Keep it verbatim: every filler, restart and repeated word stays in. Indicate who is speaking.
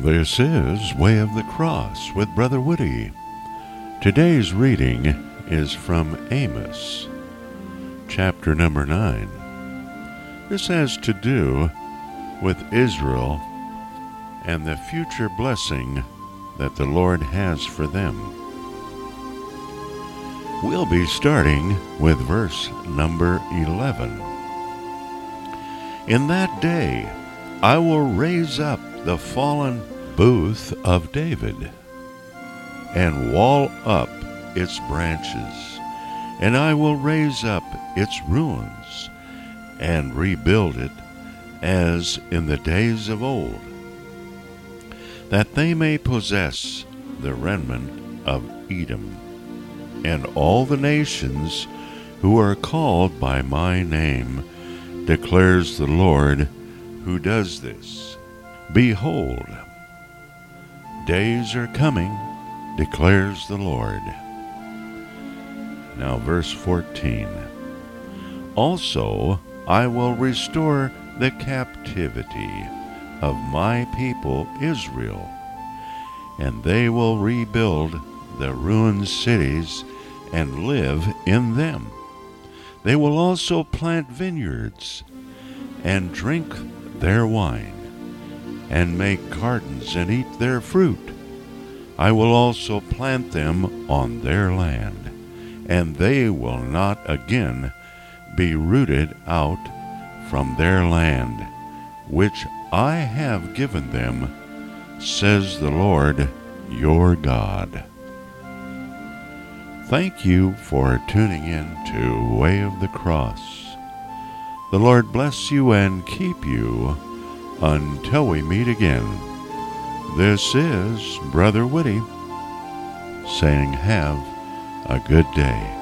Speaker 1: This is Way of the Cross with Brother Woody. Today's reading is from Amos, chapter number nine. This has to do with Israel and the future blessing that the Lord has for them. We'll be starting with verse number eleven. In that day I will raise up the fallen booth of David, and wall up its branches, and I will raise up its ruins, and rebuild it as in the days of old, that they may possess the remnant of Edom, and all the nations who are called by my name, declares the Lord who does this. Behold, days are coming, declares the Lord. Now verse fourteen. Also I will restore the captivity of my people Israel, and they will rebuild the ruined cities and live in them. They will also plant vineyards and drink their wine, and make gardens and eat their fruit. I will also plant them on their land, and they will not again be rooted out from their land, which I have given them, says the Lord your God. Thank you for tuning in to Way of the Cross. The Lord bless you and keep you until we meet again. This is Brother Woody saying have a good day.